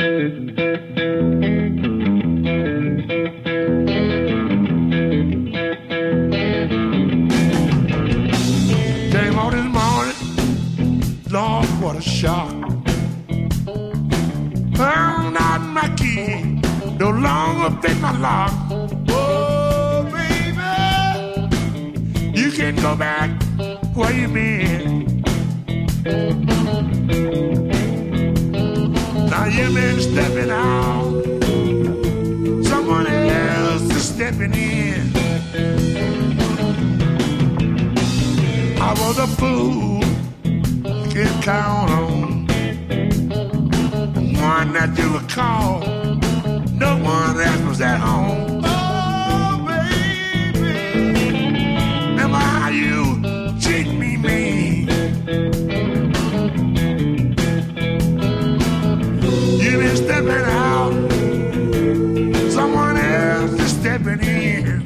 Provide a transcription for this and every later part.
Came on this morning, Lord, what a shock. Found out my key, no longer fit my lock. Oh, baby, you can go back where you been. Now you've been stepping out, someone else is stepping in. I was a fool, you can count on. One that you would call, no one else was at home. Oh, baby, remember how you treat me mean. You've been stepping out, someone else is stepping in.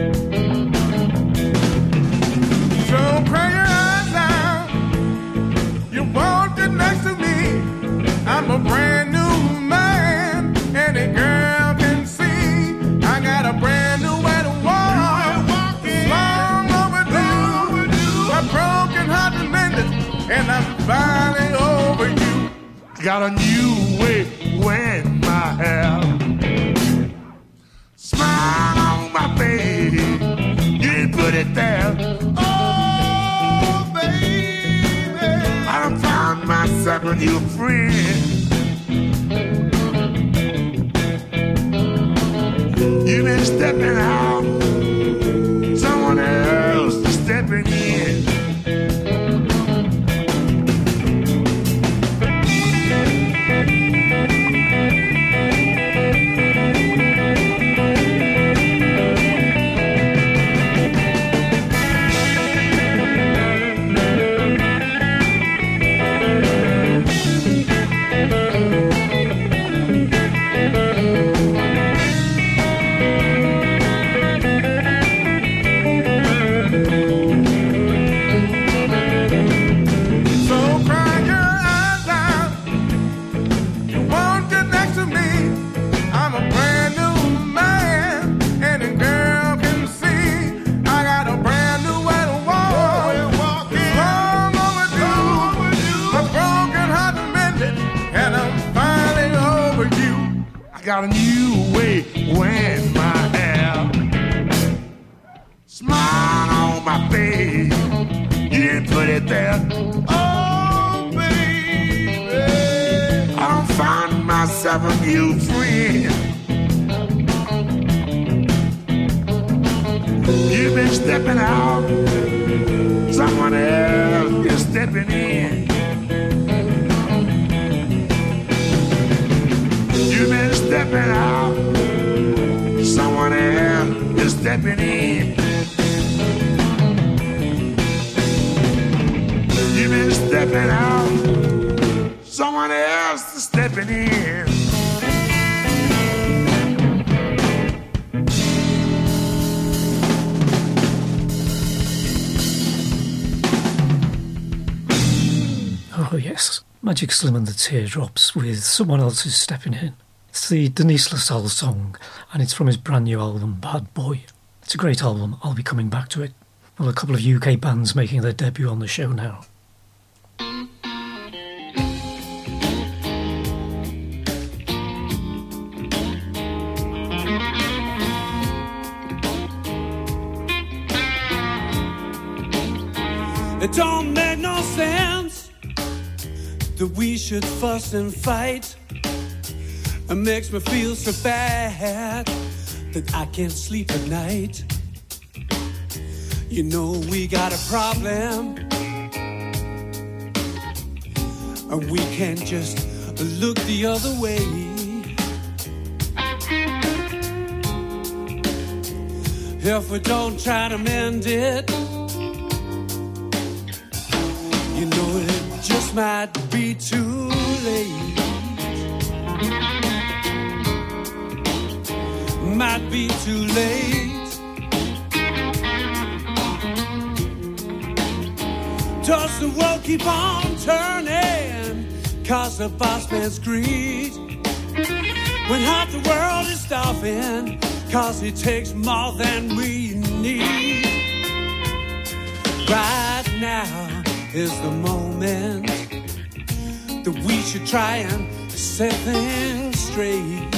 So cry your eyes out, you won't get next to me. I'm a brand new man, any girl can see. I got a brand new way to walk, long overdue. My broken heart is mended, and I'm finally over you. Got a new way wearing my hair. Smile on my face, you didn't put it there. Oh, baby, I done found myself a new friend. You've been stepping out, someone else is stepping in. Got a new way wearing my hair. Smile on my face, you didn't put it there. Oh, baby, I done found myself a new friend. You've been stepping out, someone else is stepping in. You've been stepping out, someone else is stepping in. You've been stepping out, someone else is stepping in. Oh yes, Magic Slim and the Teardrops with Someone Else Is Stepping In. It's the Denise LaSalle song, and it's from his brand new album, Bad Boy. It's a great album, I'll be coming back to it. Well, a couple of UK bands making their debut on the show now. It don't make no sense that we should fuss and fight. It makes me feel so bad that I can't sleep at night. You know we got a problem, and we can't just look the other way. If we don't try to mend it, you know it just might be too late. Might be too late. Does the world keep on turning 'cause the boss man's greed? when half the world is starving, 'cause it takes more than we need. Right now is the moment that we should try and set things straight.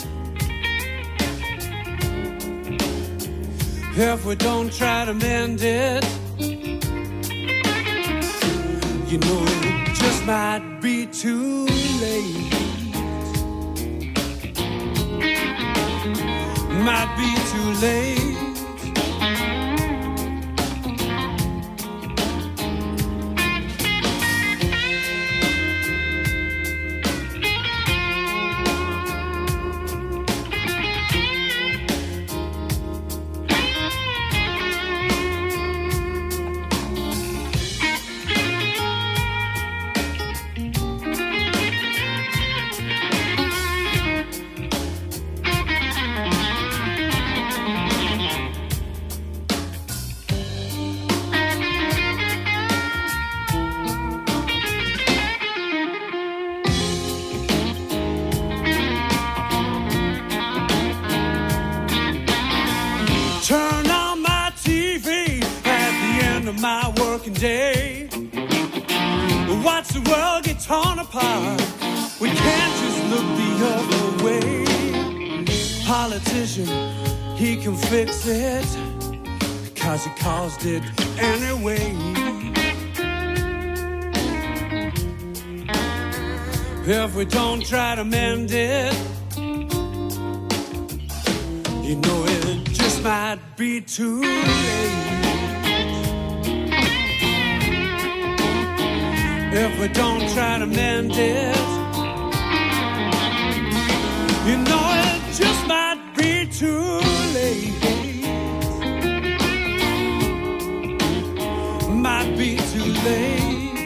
If we don't try to mend it, you know it just might be too late. Might be too late. Turn on my TV at the end of my working day. Watch the world get torn apart. We can't just look the other way. Politician, he can fix it, 'cause he caused it anyway. If we don't try to mend it, you know it just might be too late. If we don't try to mend it, you know it just might be too late. Might be too late.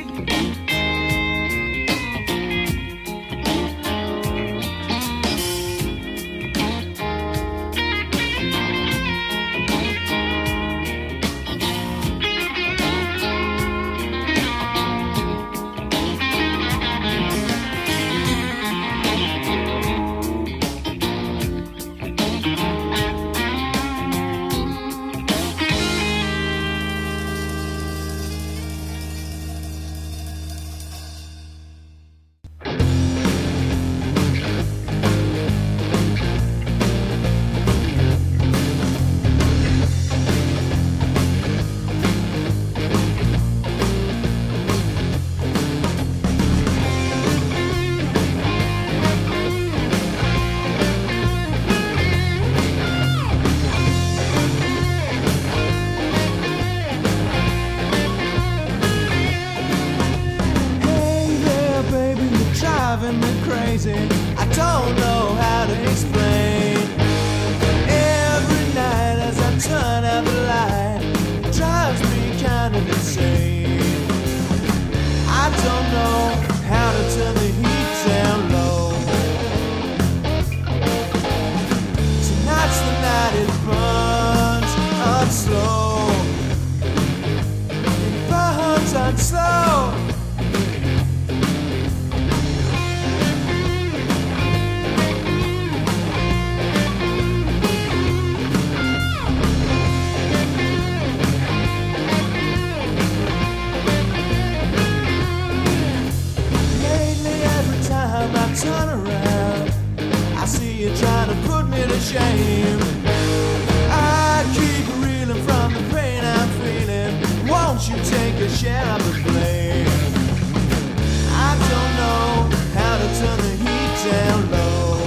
I don't know how to explain. Every night as I turn out the light, it drives me kind of insane. I don't know how to turn the heat down low. Tonight's the night it burns on slow. It burns on slow. Turn around, I see you trying to put me to shame. I keep reeling from the pain I'm feeling. Won't you take a share of the blame? I don't know how to turn the heat down low.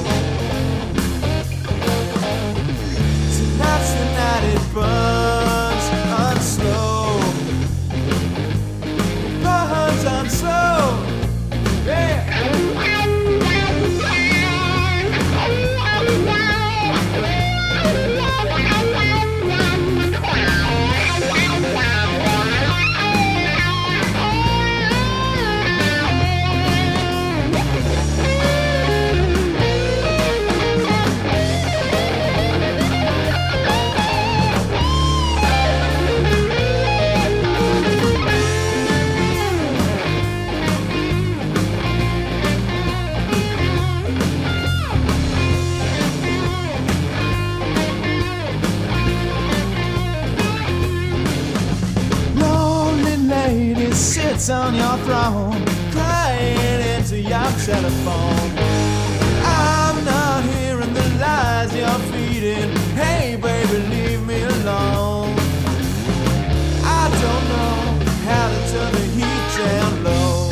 Tonight's the night it burns on slow. It burns on slow. Yeah. face on your throne, crying into your telephone. I'm not hearing the lies you're feeding. Hey baby, leave me alone. I don't know how to turn the heat down low.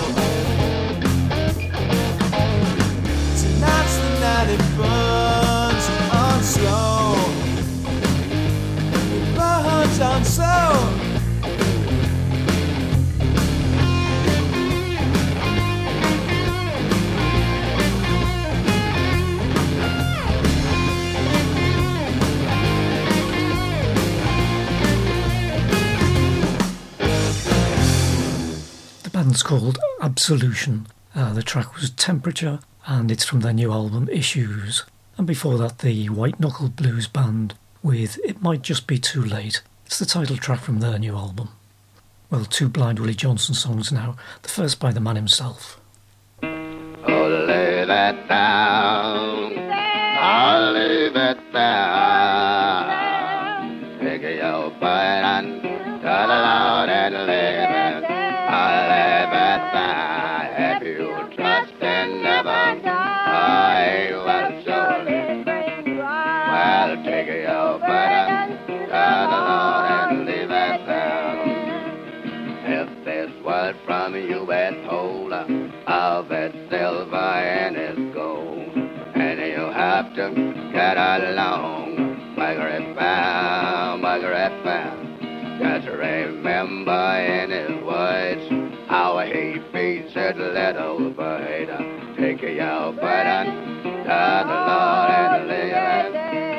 Tonight's the night it burns on slow. It burns on slow. It's called Absolution. The track was Temperature, and it's from their new album Issues. And before that, the White Knuckle Blues Band with It Might Just Be Too Late. It's the title track from their new album. Well, two Blind Willie Johnson songs now. The first by the man himself. Oh, lay that down. I'll lay that down. Take your bite and turn around and lay it. I'll lay that down. If you trust and never, I will surely. Well, take your bite and turn around and leave it down. If this word from you withhold of its silver and its gold, and you have to get along, Margaret Bound, Margaret Bound. Just remember in his words how he feeds his little bird. Take your burden to the Lord and leave it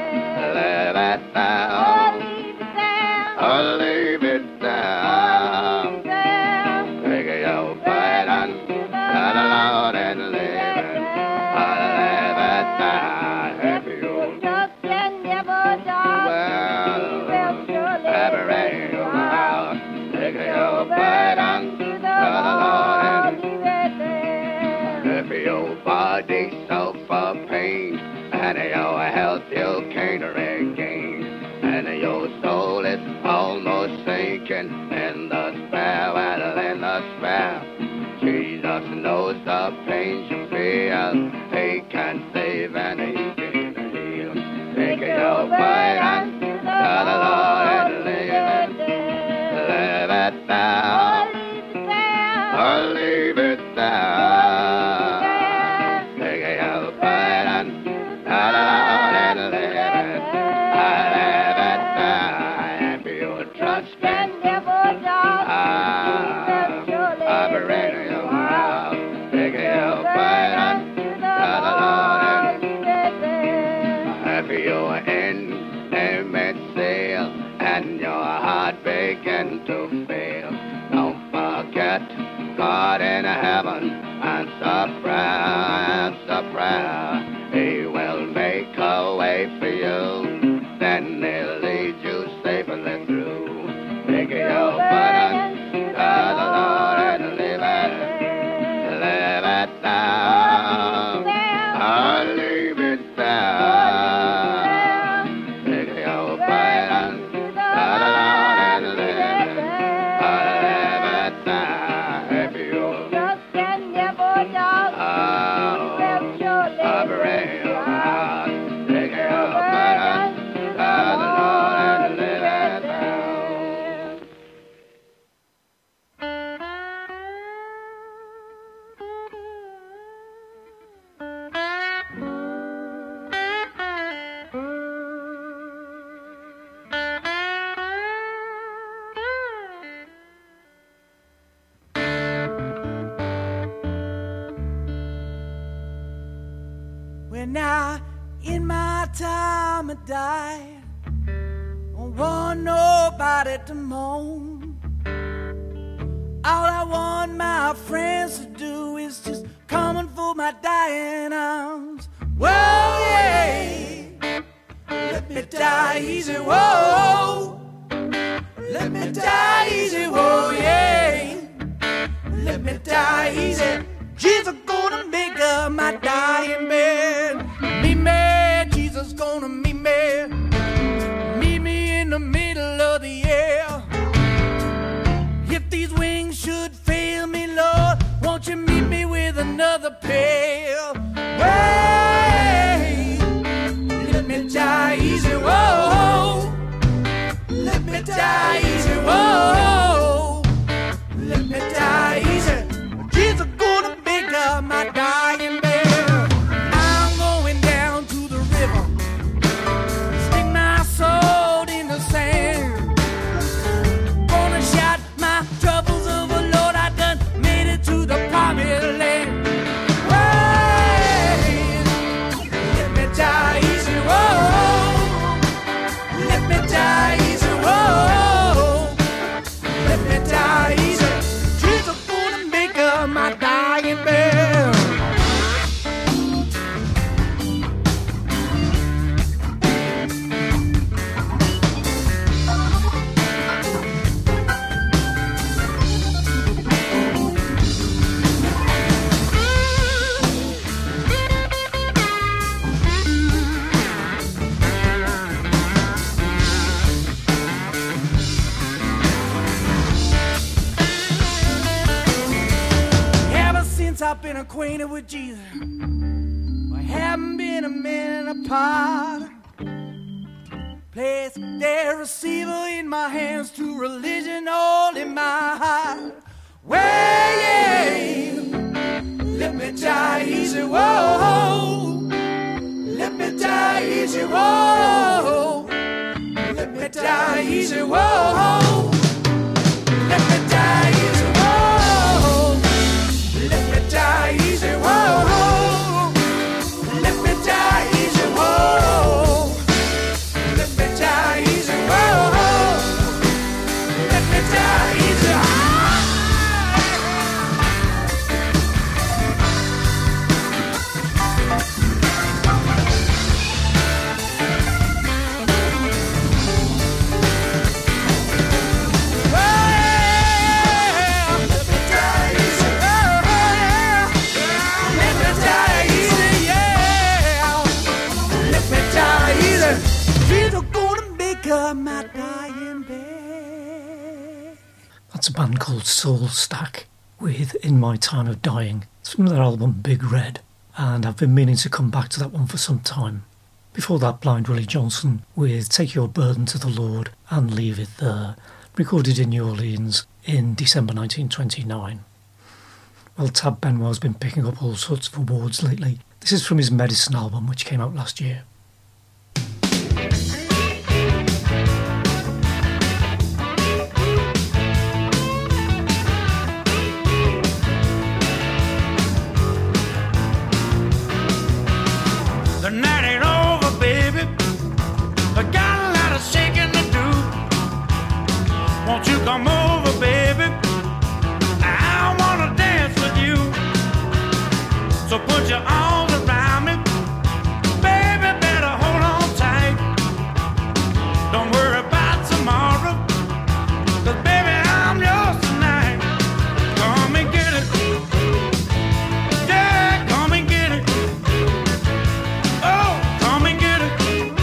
down. Oh, leave it down. Take your burden to the Lord and leave it. Oh, leave it down. If you just can never die, well, ever rain out. Take your burden to the Lord and leave it there. If your body's so for pain and your health you can't regain, and your soul is almost sinking in the spell, well, in the spell. Jesus knows the pain you feel. He can save and he can heal. Take your burden to the Lord and leave it down. Oh, leave it down. Take your burden to the Lord and leave it. I leave it down. If you trust and never doubt, I'm ready to out. Take your burden to the Lord and leave it there. If you're in mid-sail and your heart begin to fail, don't forget God in heaven, answer prayer. He will make a way for you, then he'll lead you safely through. Take your burden to the Lord and leave it down. I'll leave it down. Take your burden to the Lord and leave it. I'll leave it down. If you just can never doubt, I'm ready out. Take your burden to the Lord and leave it down. When I, in my time, I died, don't want nobody to moan. All I want my friends to do is just coming for my dying arms. Whoa, yeah, let me die easy, whoa. Let me die easy, whoa, yeah. Let me die easy. Jesus gonna make up my dying bed. Meet me, Jesus gonna meet me. Meet me in the middle of the air. If these wings should fail me, die easy, whoa. Let me die easy, whoa. Let me die easy. Jesus gonna make up my dying bed. I'm going down to the river, stick my soul in the sand. Gonna shout my troubles over, Lord, I done made it to the promised land. Hey, let me die easy, whoa. Let me die easy, whoa. Let me die easy. Jesus gonna make up my dying bed. Ever since I've been acquainted with Jesus, I haven't been a minute apart. Place their receiver in my hands, to religion all in my heart. Well, yeah, let me die easy, whoa. Let me die easy, whoa. Let me die easy, whoa. Let me die easy, whoa. Let me die easy, whoa. Let me die easy, whoa. Let me die easy, whoa. Let me die easy. My dying bed. That's a band called Soul Stack with In My Time of Dying. It's from their album Big Red, and I've been meaning to come back to that one for some time. Before that, Blind Willie Johnson with Take Your Burden to the Lord and Leave It There, recorded in New Orleans in December 1929. Well, Tab Benoit's been picking up all sorts of awards lately. This is from his Medicine album, which came out last year. The night ain't over, baby. I got a lot of shaking to do. Won't you come over, baby? I wanna dance with you. So put your arms around me, baby. Better hold on tight. Don't worry about tomorrow, 'cause baby, I'm yours tonight. Come and get it. Yeah, come and get it. Oh, come and get it.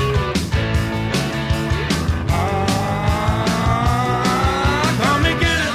Come and get it.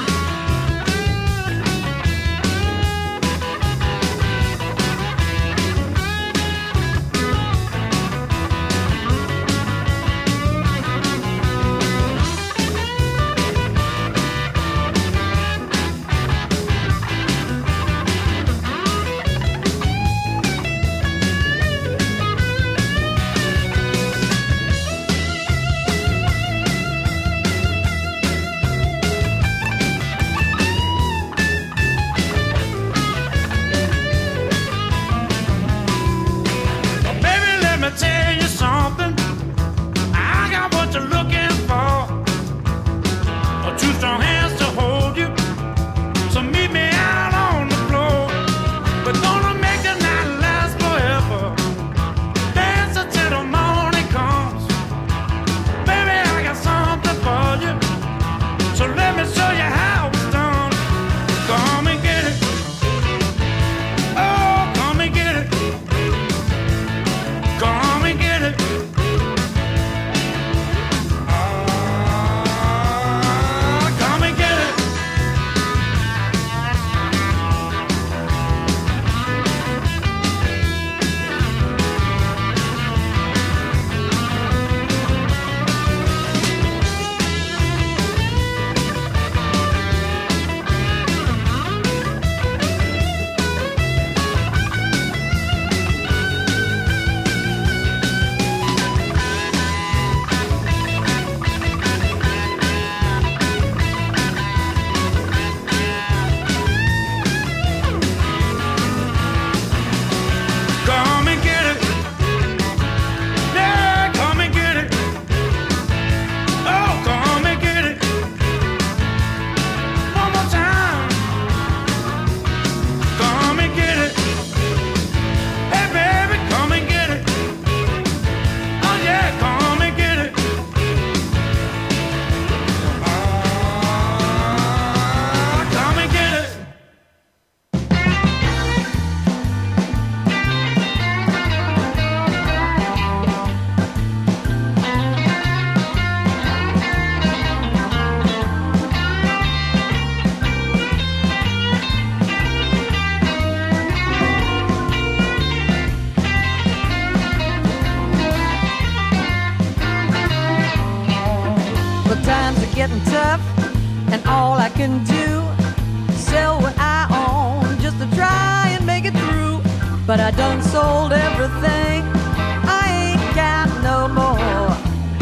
getting tough, and all I can do is sell what I own just to try and make it through. But I done sold everything, I ain't got no more.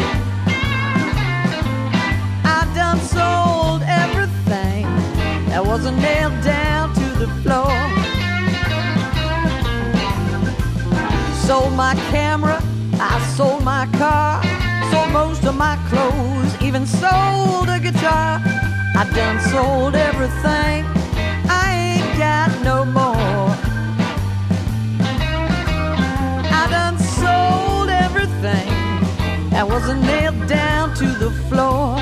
I done sold everything that wasn't nailed down to the floor. Sold my camera, I sold my car, sold most of my clothes, even sold a guitar. I done sold everything, I ain't got no more. I done sold everything that wasn't nailed down to the floor.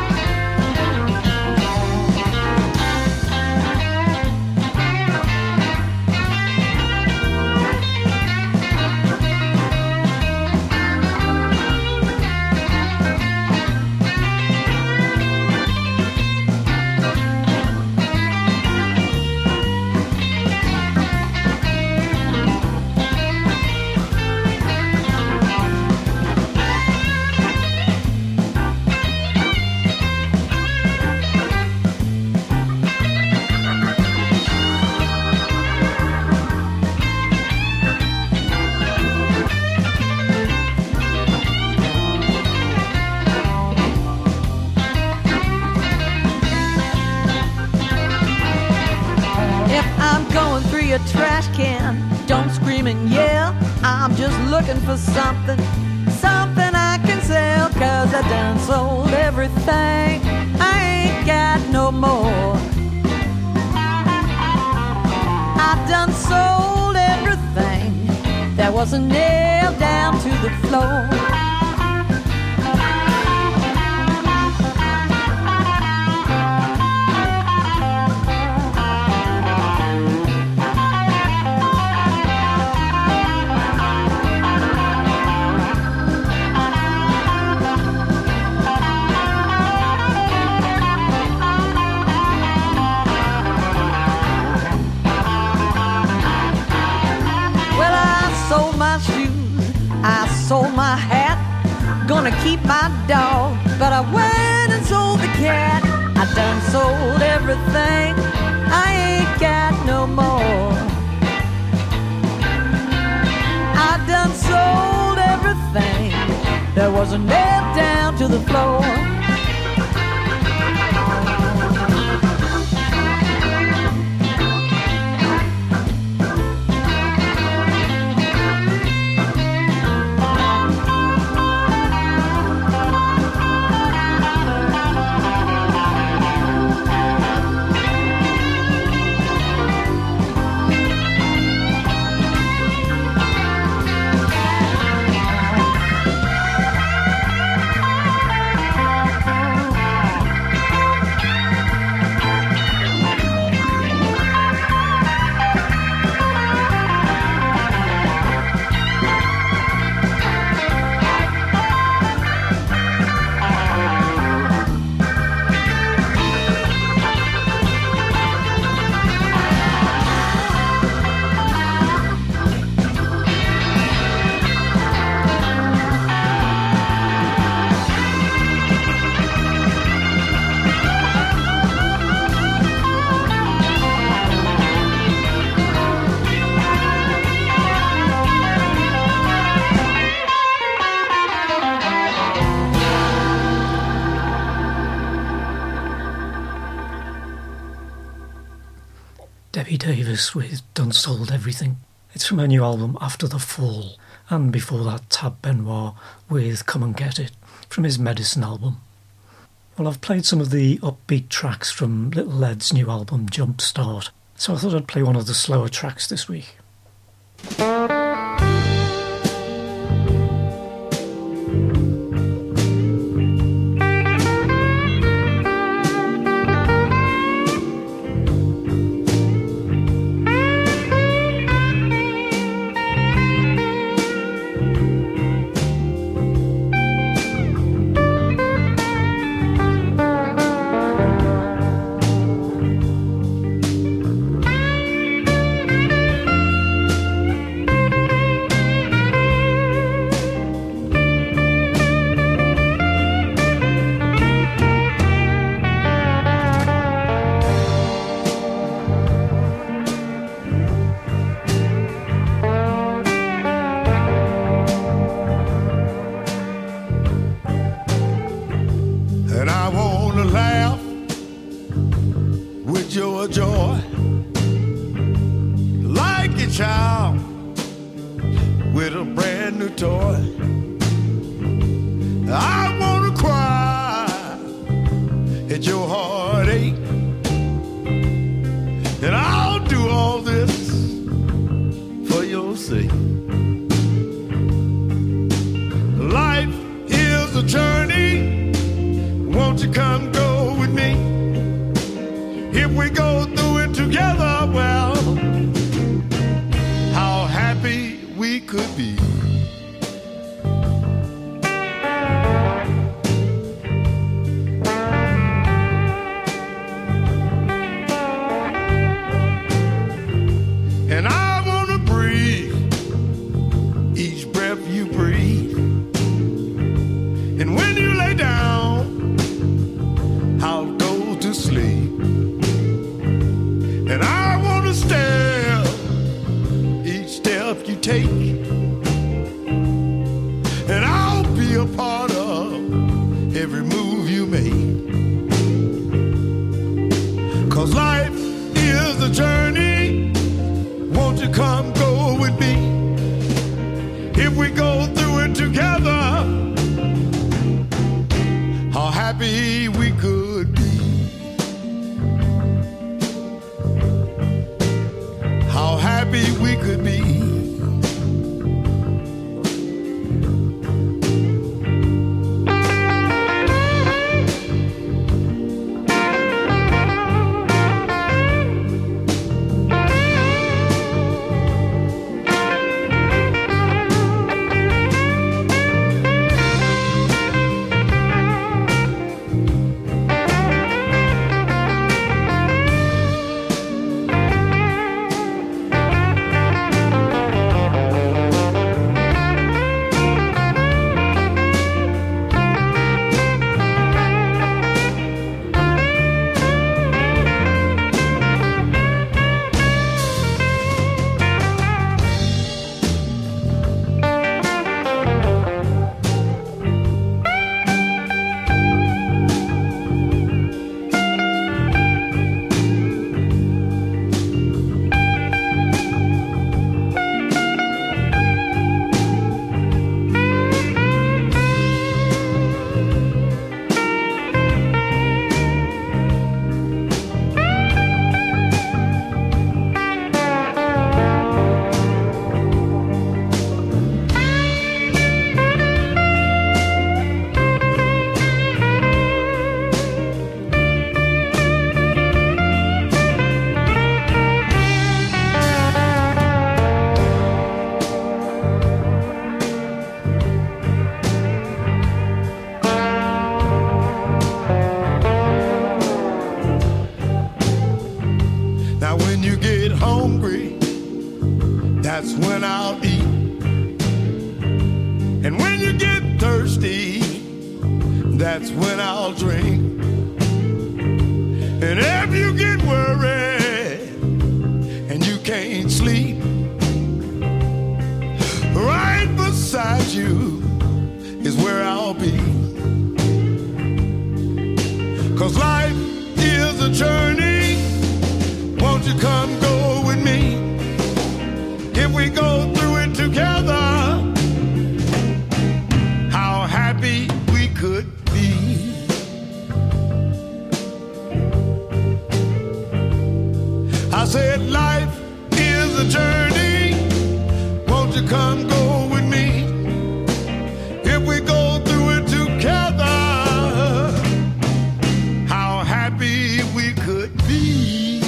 A trash can, don't scream and yell. I'm just looking for something I can sell. Cause I done sold everything, I ain't got no more. I done sold everything that wasn't nailed down to the floor. I sold my hat, gonna keep my dog, but I went and sold the cat. I done sold everything, I ain't got no more. I done sold everything that wasn't nailed down to the floor. Debbie Davis with Done Sold Everything. It's from her new album After the Fall, and before that Tab Benoit with Come and Get It from his Medicine album. Well, I've played some of the upbeat tracks from Little Ed's new album Jumpstart, so I thought I'd play one of the slower tracks this week. with a brand new toy. I wanna cry at your heartache, and I'll do all this for your sake. Life is a journey, won't you come go with me? If we go through it together, well, how happy we could be. And I wanna breathe each breath you breathe. And when you lay down, I'll go to sleep. And I wanna stare each step you take. And I'll be a part of every move you make. 'Cause life is a journey, won't you come go with me? If we go through it together, how happy we could be. How happy we could be. Now when you get hungry, that's when I'll eat. And when you get thirsty, that's when I'll drink. And if you get worried and you can't sleep, right beside you is where I'll be. 'Cause life is a journey, won't you come go with me? If we go through it together, how happy we could be. I said life is a journey, won't you come go with me? If we go through it together, how happy we could be.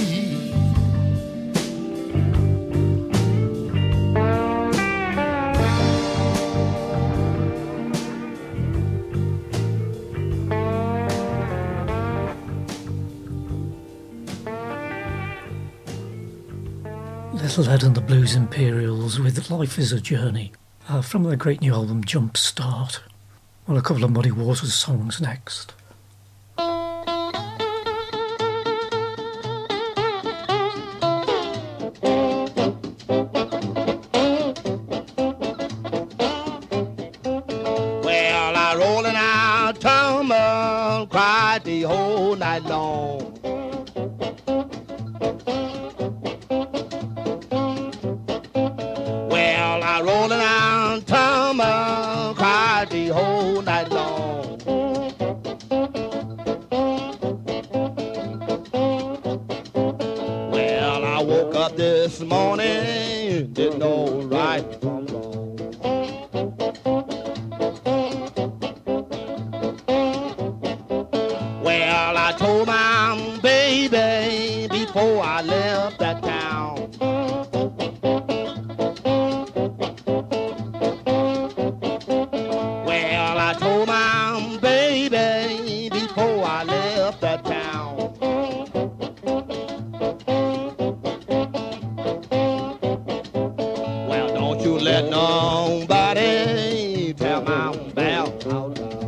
Little Ed and the Blues Imperials with Life is a Journey from their great new album Jump Start. Well, a couple of Muddy Waters songs next. Well, I roll and I tumble, cried the whole night long. Well, I roll and I tumble, cried the whole night long. Well, I woke up this morning, didn't know right from wrong. Well, I told my baby before I left that town. Well, I told my baby before I left that town. Well, don't you let nobody tell my bell out loud.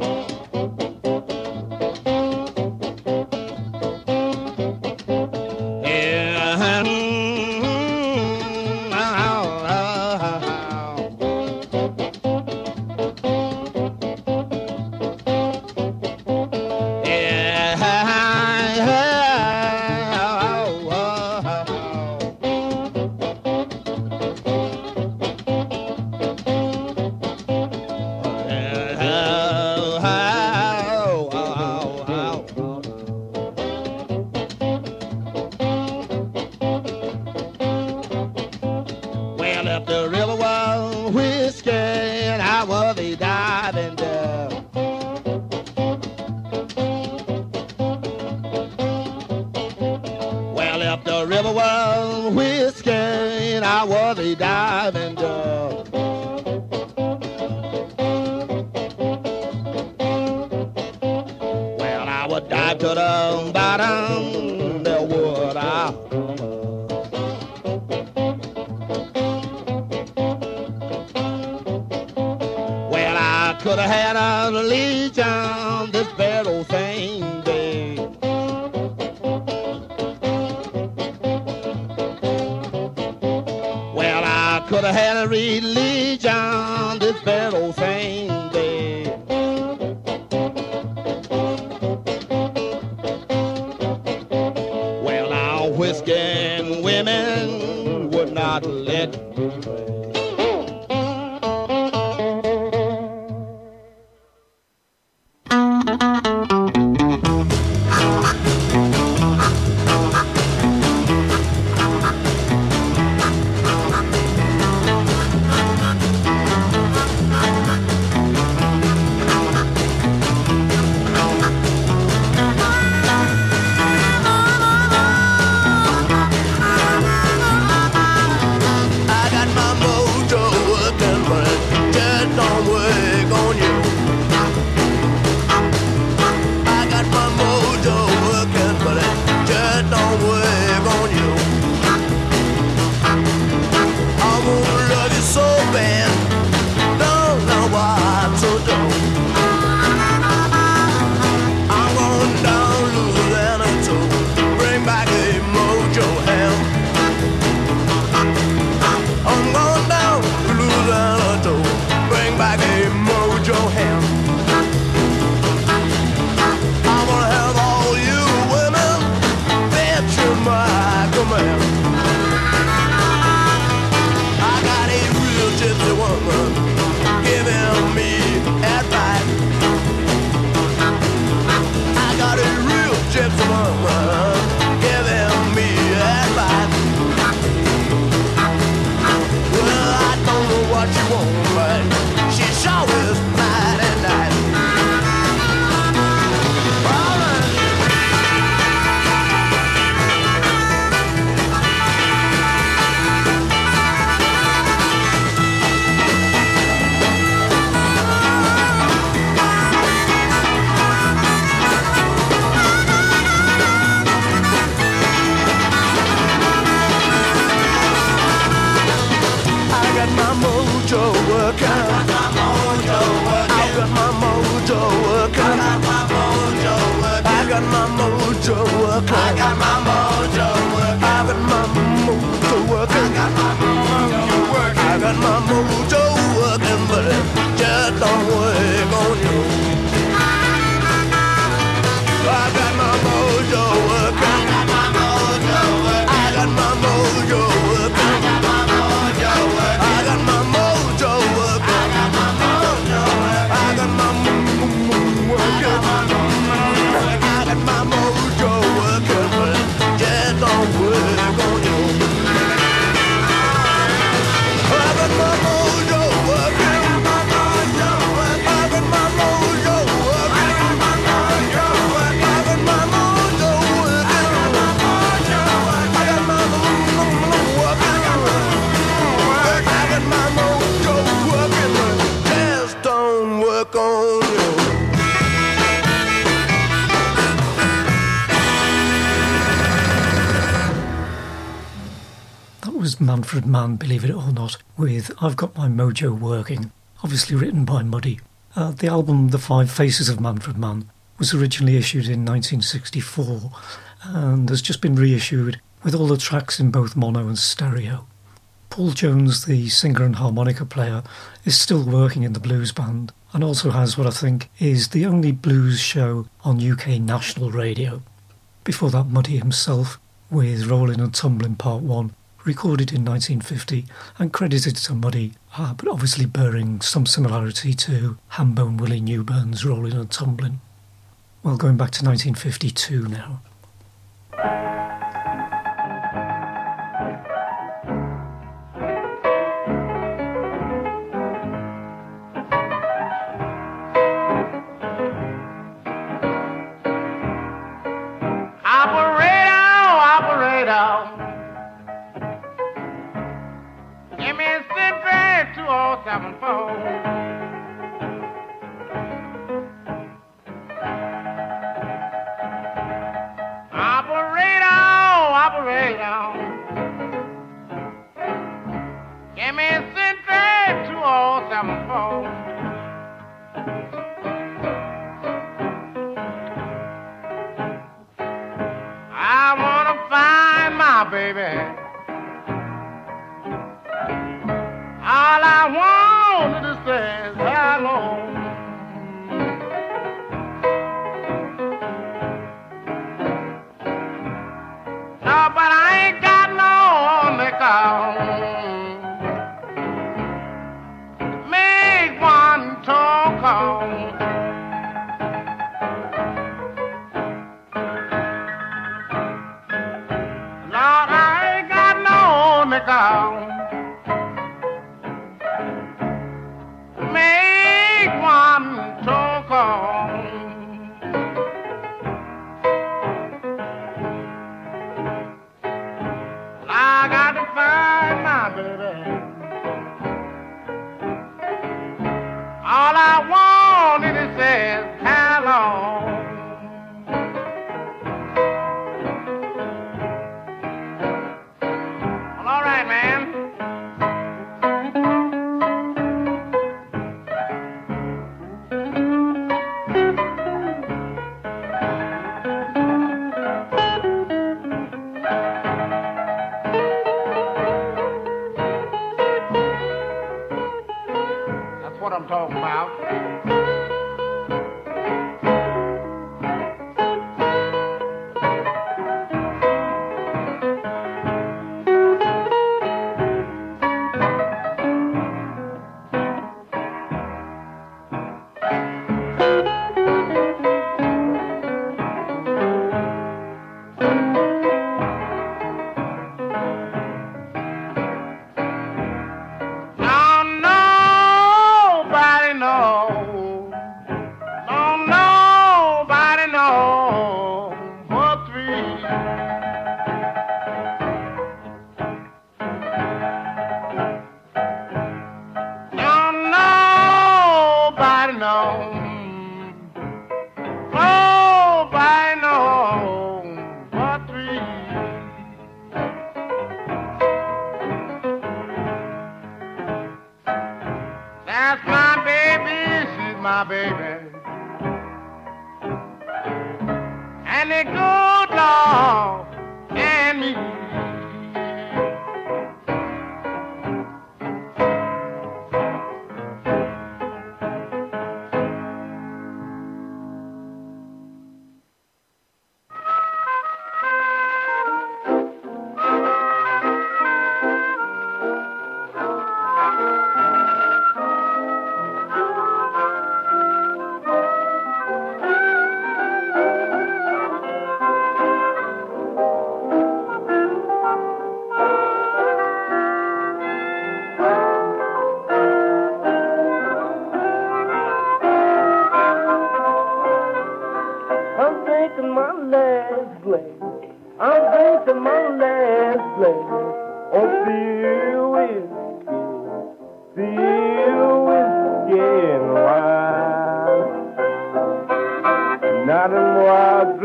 Well, if the river was whiskey, I was a diving there. Well, if the river was whiskey, I was a diving there. Well, I would dive to the bottom, there would I. Well, I could have had a legion this very same day. Well, I could have had a religion this very same day. Well, now whiskey and women would not let me pray. I got my mojo working, but it just don't work on you. I got my mojo working, but it just don't work on you. I wanna love you so bad, don't know what to do. I'm going down Louisiana to bring back a mojo hell. I'm going down to Louisiana to bring back a mojo ham. I wanna have all you women bet you my command. I got a real gypsy woman giving me advice. I got a real gypsy woman giving me advice. Well, I don't know what you want, but she sure is mighty nice. All right. I got my mojo working. I got my mojo working. I got my mojo working. I got my mojo working. I got my mojo working. I got my mojo working. I got my mojo working. I got my mojo working, but it just don't work on you. I got my mojo working. I got my mojo working. I got my mojo working. I got my mojo working. I got my mojo was Manfred Mann, believe it or not, with I've Got My Mojo Working, obviously written by Muddy. The album The Five Faces of Manfred Mann was originally issued in 1964 and has just been reissued with all the tracks in both mono and stereo. Paul Jones, the singer and harmonica player, is still working in the blues band and also has what I think is the only blues show on UK national radio. Before that, Muddy himself, with Rollin' and Tumblin' Part 1, recorded in 1950 and credited to Muddy, but obviously bearing some similarity to Hambone Willie Newburn's Rollin' and Tumblin'. Well, going back to 1952 now.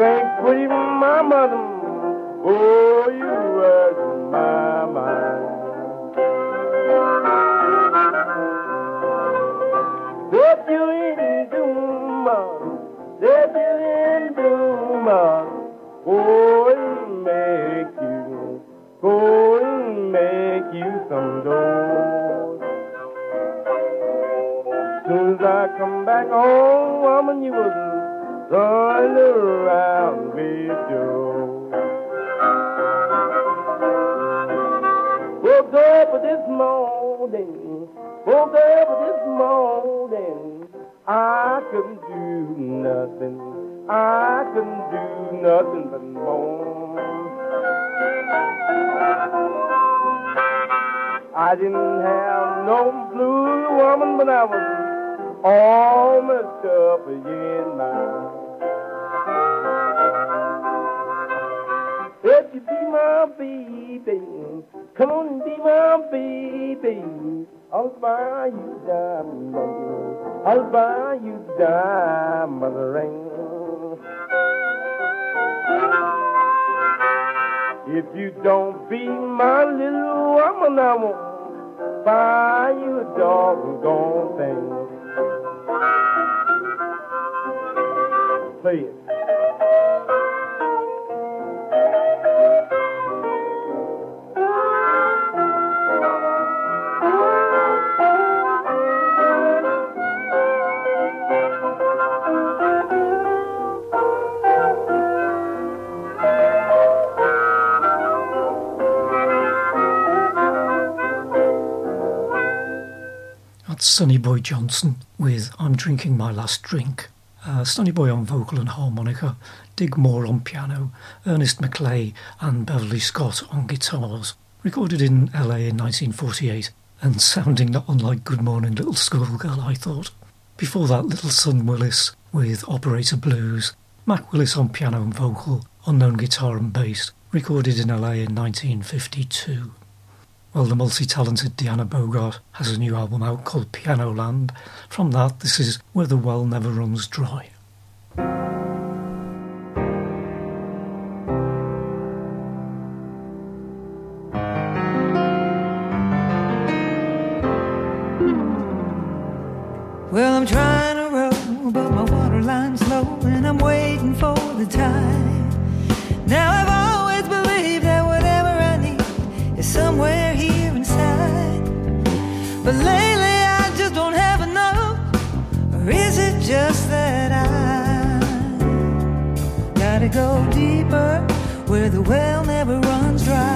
Oh, you were my mind. Soon as I come back home, woman, you wasn't running around with Joe. Woke up this morning, I couldn't do nothing. I couldn't do nothing but moan. I didn't have no blue woman, but I was all messed up in mine. If you be my baby, come on and be my baby, I'll buy you diamond, I'll buy you diamond ring. If you don't be my little woman, I won't buy you a doggone thing. Play it. That's Sonny Boy Johnson with I'm Drinking My Last Drink. Sonny Boy on vocal and harmonica, Dig Moore on piano, Ernest McClay and Beverly Scott on guitars. Recorded in LA in 1948 and sounding not unlike Good Morning Little Schoolgirl, I thought. Before that, Little Son Willis with Operator Blues, Mac Willis on piano and vocal, unknown guitar and bass, recorded in LA in 1952. Well, the multi-talented Diana Bogart has a new album out called Piano Land. From that, this is Where the Well Never Runs Dry. Well, I'm trying to row, but my water line's low, and I'm waiting for the tide. Now I've always believed that whatever I need is somewhere here inside. But lately I just don't have enough. Or is it just that I gotta go deeper, where the well never runs dry?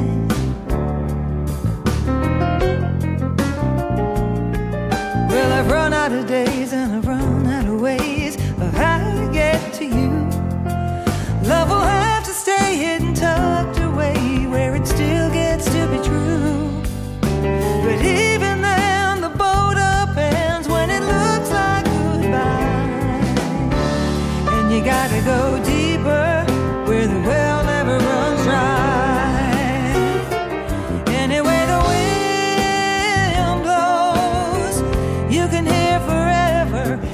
Well, I've run out of days and I've run out of ways of how to get to you. Love will have to stay hidden, tucked away, where it still gets to be true. But even then, the boat up ends when it looks like goodbye. And you gotta go deeper, where the well never runs dry. Anyway, the wind blows, you can hear forever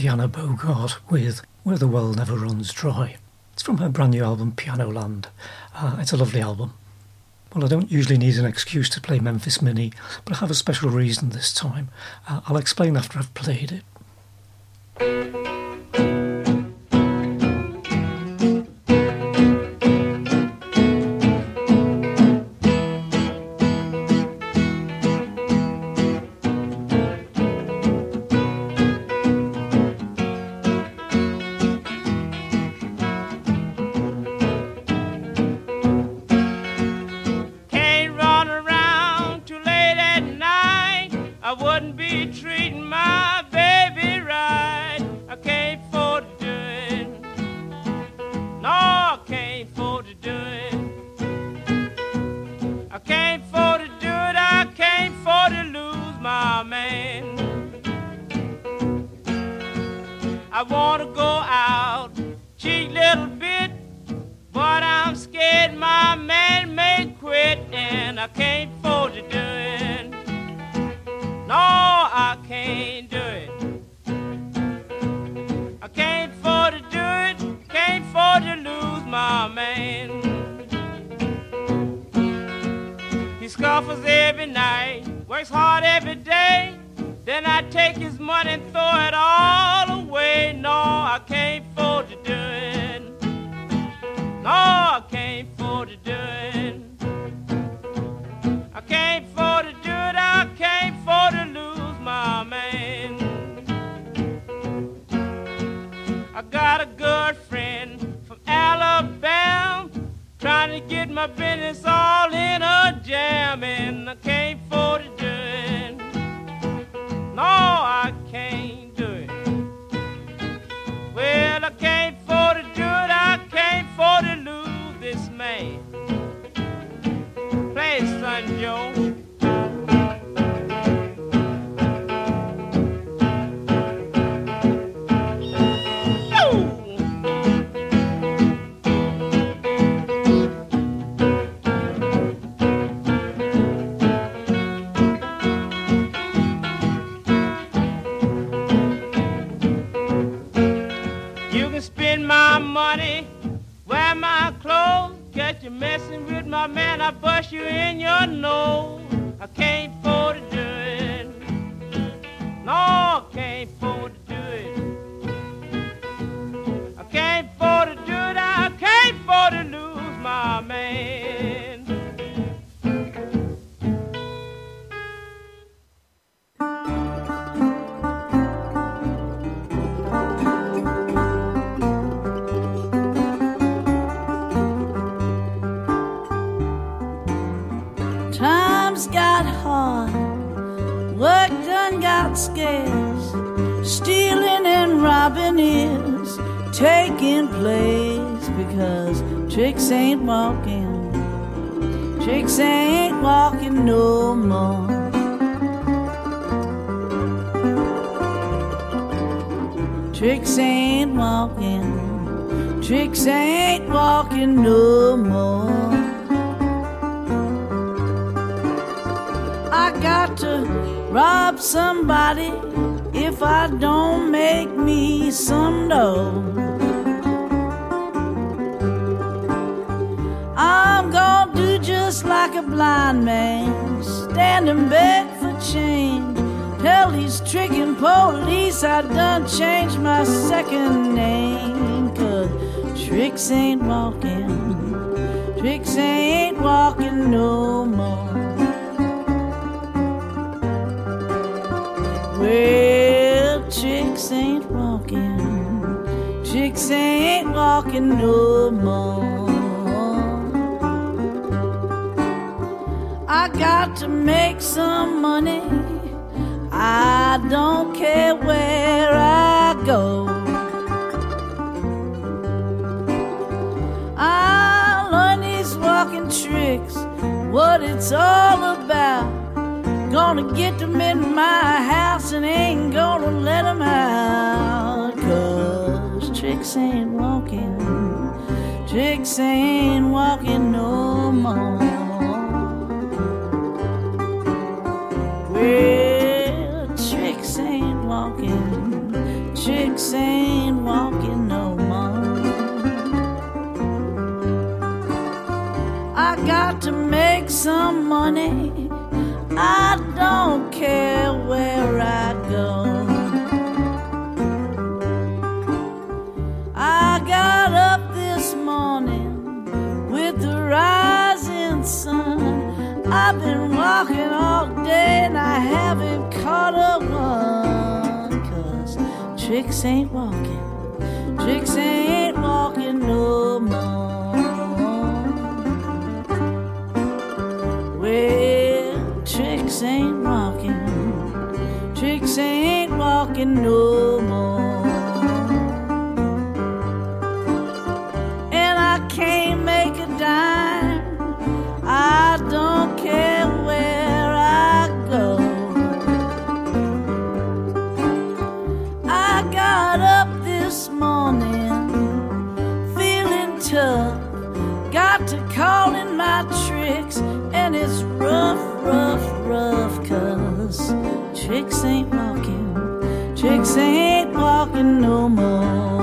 Diana Bogart with Where the Well Never Runs Dry. It's from her brand new album Piano Land. It's a lovely album. Well, I don't usually need an excuse to play Memphis Mini, but I have a special reason this time. I'll explain after I've played it. I want to go out, cheat little bit, but I'm scared my man may quit, and I can't afford to do it. No, I can't do it. I can't afford to do it, can't afford to lose my man. He scuffles every night, works hard every day. Then I take his money and throw it all away. No, I can't afford to do it. No, I can't afford to do it. I can't afford to do it. I can't afford to lose my man. I got a girlfriend from Alabama trying to get my business all in a jam, and I can't afford to do it. No, I can't do it. Well, I can't afford to do it. I can't afford to lose this man. Play it, son Joe. Money, wear my clothes, catch you messing with my man, I bust you in your nose. I can't afford to do it. No, I can't afford to do it. I can't afford to do it. I can't afford to lose my man. Got hard, work done got scarce, stealing and robbing is taking place, because tricks ain't walking no more. Tricks ain't walking no more. I got to rob somebody if I don't make me some dough. I'm gonna do just like a blind man, stand and beg for change. Tell these tricking police I done changed my second name, 'cause tricks ain't walking no more. Well, tricks ain't walking no more. I got to make some money, I don't care where I go. I'll learn these walking tricks, what it's all about. Gonna get them in my house and ain't gonna let them out, 'cause tricks ain't walking no more. Well, tricks ain't tricks ain't walking no more. I got to make some money. I don't care where I go. I got up this morning with the rising sun. I've been walking all day and I haven't caught a one. 'Cause tricks ain't walking no more. Well, tricks ain't walking no more. And I can't make a dime. I don't care where I go. I got up this morning feeling tough. Got to calling my tricks, and it's rough, 'cause tricks ain't walking no more.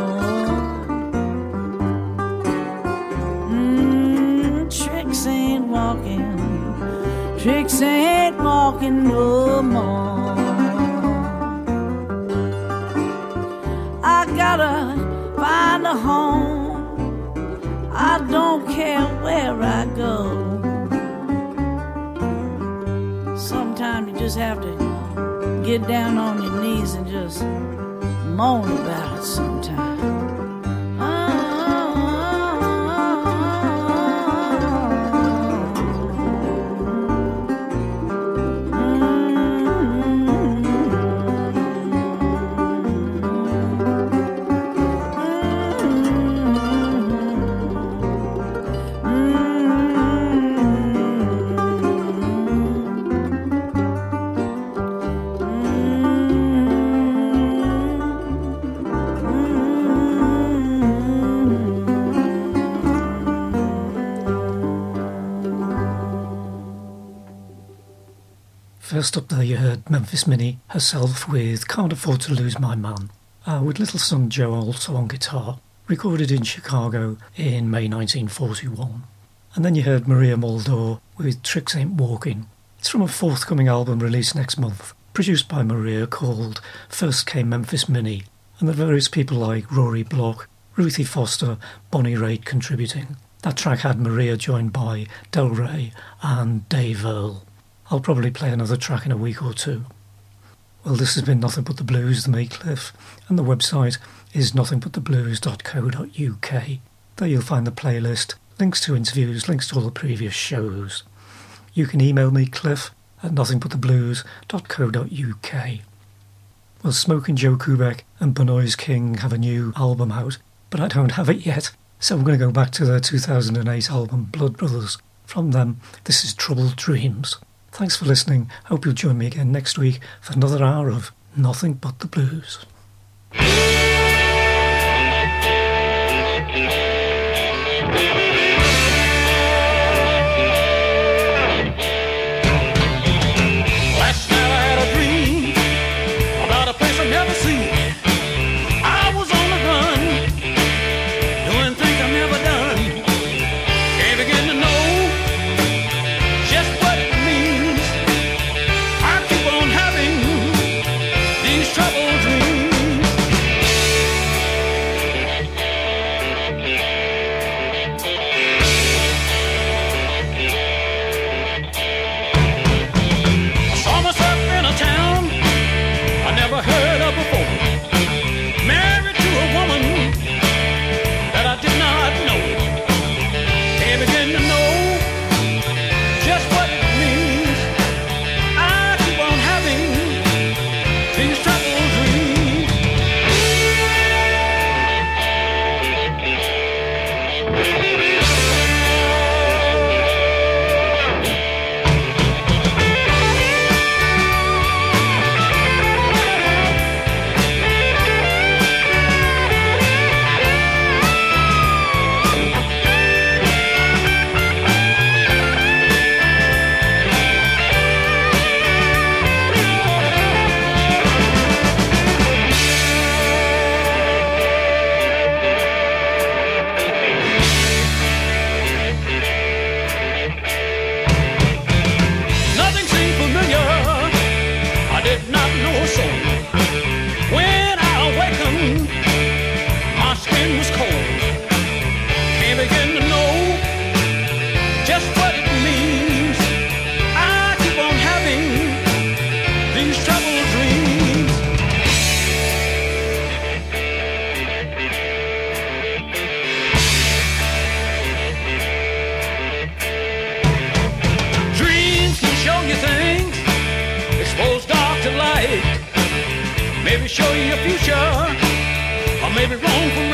Tricks ain't walking no more. I gotta find a home. I don't care where I go. Sometimes you just have to get down on your knees and just moan about it sometimes. First up there you heard Memphis Minnie herself with Can't Afford to Lose My Man, with little son Joe also on guitar, recorded in Chicago in May 1941. And then you heard Maria Muldaur with Tricks Ain't Walking. It's from a forthcoming album released next month, produced by Maria, called First Came Memphis Minnie, and the various people like Rory Block, Ruthie Foster, Bonnie Raitt contributing. That track had Maria joined by Del Rey and Dave Earle. I'll probably play another track in a week or two. Well, this has been Nothing But The Blues, the Maycliffe, and the website is nothingbutttheblues.co.uk. There you'll find the playlist, links to interviews, links to all the previous shows. You can email me, Cliff, at nothingbutttheblues.co.uk. Well, Smokin' Joe Kubek and Benoist King have a new album out, but I don't have it yet, so I'm going to go back to their 2008 album, Blood Brothers. From them, this is Troubled Dreams. Thanks for listening. Hope you'll join me again next week for another hour of Nothing But The Blues. Last night I had a dream about a place I've never seen. I was on the run, doing things I've never done. Can't begin to know just what it means. I keep on having these troubled dreams. show you your future, or maybe wrong from